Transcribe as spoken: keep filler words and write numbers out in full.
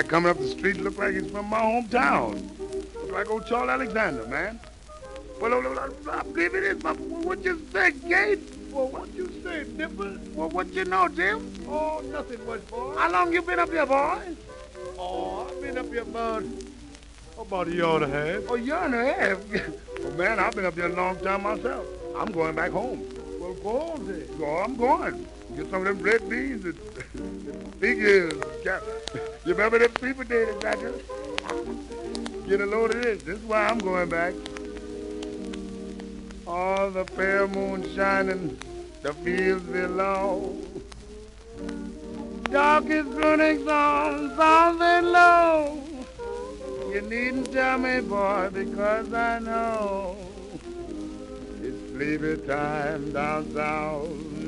coming up the street look like he's from my hometown. Look like old Charles Alexander, man. Well, I believe it is. But what you say, Gate? Well, what you say, Dipper? Well, what you know, Jim? Oh, nothing much, boy. How long you been up here, boy? Oh, I've been up here about, about a year and a half. Oh, year and a half? Well, man, I've been up here a long time myself. I'm going back home. Well, go on then. Oh, I'm going. Get some of them red beans and figures. You remember them people did it, Roger? Get a load of this. This is why I'm going back. All the fair moon shining, the fields below. Dark is running on something low. You needn't tell me, boy, because I know it's sleepy time down south.